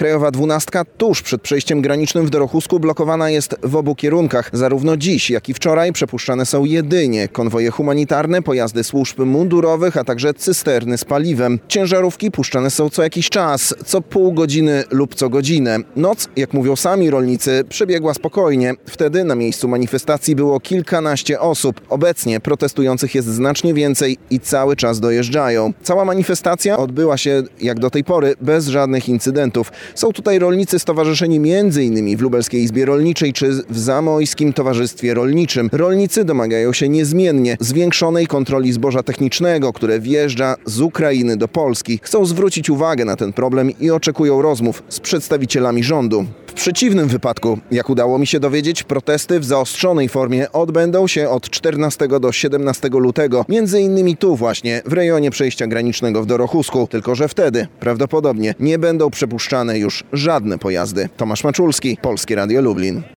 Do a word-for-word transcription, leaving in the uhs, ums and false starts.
Krajowa dwunastka tuż przed przejściem granicznym w Dorochusku blokowana jest w obu kierunkach. Zarówno dziś, jak i wczoraj przepuszczane są jedynie konwoje humanitarne, pojazdy służb mundurowych, a także cysterny z paliwem. Ciężarówki puszczane są co jakiś czas, co pół godziny lub co godzinę. Noc, jak mówią sami rolnicy, przebiegła spokojnie. Wtedy na miejscu manifestacji było kilkanaście osób. Obecnie protestujących jest znacznie więcej i cały czas dojeżdżają. Cała manifestacja odbyła się jak do tej pory bez żadnych incydentów. Są tutaj rolnicy stowarzyszeni między innymi w Lubelskiej Izbie Rolniczej czy w Zamojskim Towarzystwie Rolniczym. Rolnicy domagają się niezmiennie zwiększonej kontroli zboża technicznego, które wjeżdża z Ukrainy do Polski. Chcą zwrócić uwagę na ten problem i oczekują rozmów z przedstawicielami rządu. W przeciwnym wypadku, jak udało mi się dowiedzieć, protesty w zaostrzonej formie odbędą się od czternastego do siedemnastego lutego, między innymi tu właśnie, w rejonie przejścia granicznego w Dorochusku. Tylko że wtedy prawdopodobnie nie będą przepuszczane już żadne pojazdy. Tomasz Maczulski, Polskie Radio Lublin.